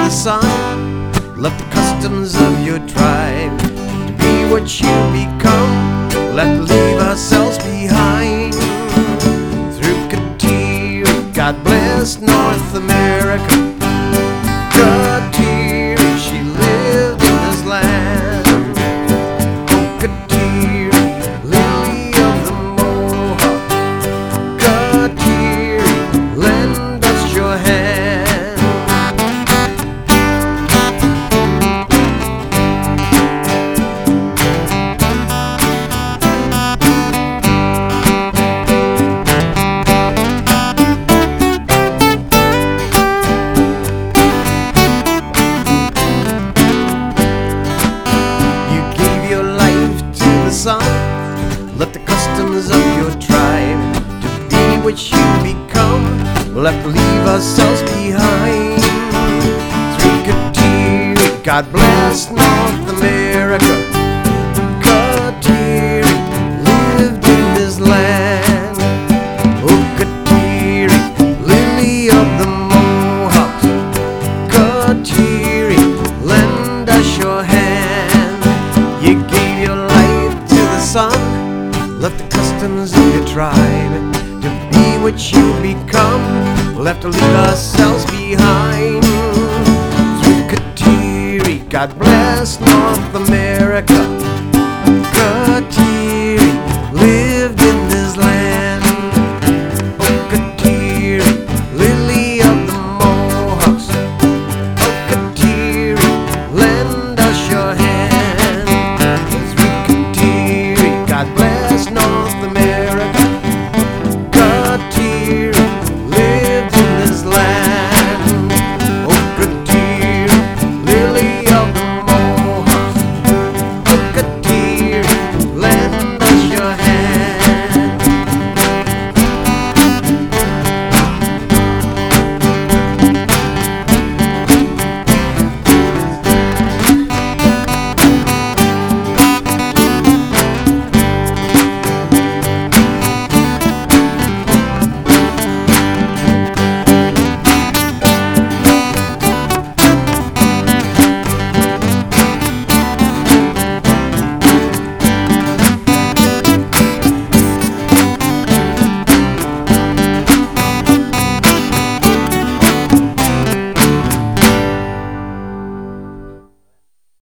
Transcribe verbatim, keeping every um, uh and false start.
the sun, left the customs of your tribe to be what you become, left to leave ourselves behind. Through Kateri, God bless North America. Kateri, she lived in this land. Oh, Kateri, lily of the Mohawk. Kateri, lend us your hand. Let the customs of your tribe to be what you become, we'll have to leave ourselves behind. Through Kateri, God bless North America. Kateri lived in this land. Oh, Kateri, lily of the Mohawks. Kateri, lend us your hand. You gave your life to the sun, left the customs of your tribe to be what you become, we'll have to leave ourselves behind. Through Kateri, God bless North America.